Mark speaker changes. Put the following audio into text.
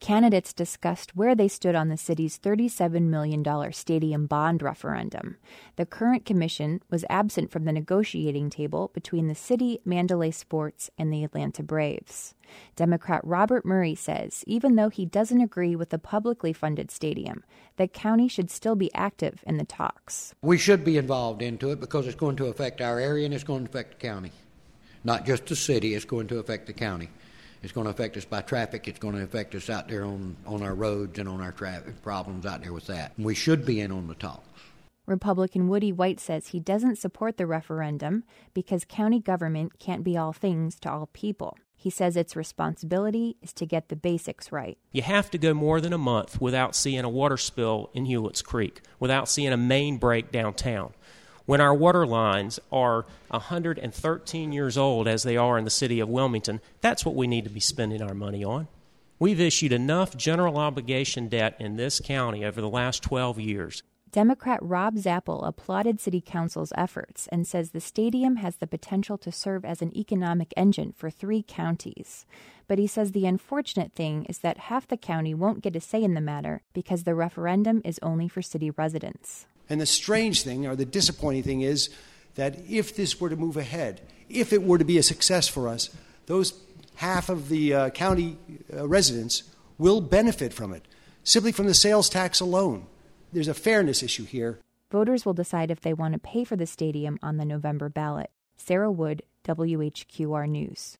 Speaker 1: Candidates discussed where they stood on the city's $37 million stadium bond referendum. The current commission was absent from the negotiating table between the city, Mandalay Sports, and the Atlanta Braves. Democrat Robert Murray says even though he doesn't agree with the publicly funded stadium, the county should still be active in the talks.
Speaker 2: We should be involved into it because it's going to affect our area and it's going to affect the county. Not just the city, it's going to affect the county. It's going to affect us by traffic. It's going to affect us out there on our roads and on our traffic problems out there with that. We should be in on the talks.
Speaker 1: Republican Woody White says he doesn't support the referendum because county government can't be all things to all people. He says its responsibility is to get the basics right.
Speaker 3: You have to go more than a month without seeing a water spill in Hewlett's Creek, without seeing a main break downtown. When our water lines are 113 years old, as they are in the city of Wilmington, that's what we need to be spending our money on. We've issued enough general obligation debt in this county over the last 12 years.
Speaker 1: Democrat Rob Zappel applauded City Council's efforts and says the stadium has the potential to serve as an economic engine for 3 counties. But he says the unfortunate thing is that half the county won't get a say in the matter because the referendum is only for city residents.
Speaker 4: And the strange thing, or the disappointing thing, is that if this were to move ahead, if it were to be a success for us, those half of the county residents will benefit from it, simply from the sales tax alone. There's a fairness issue here.
Speaker 1: Voters will decide if they want to pay for the stadium on the November ballot. Sarah Wood, WHQR News.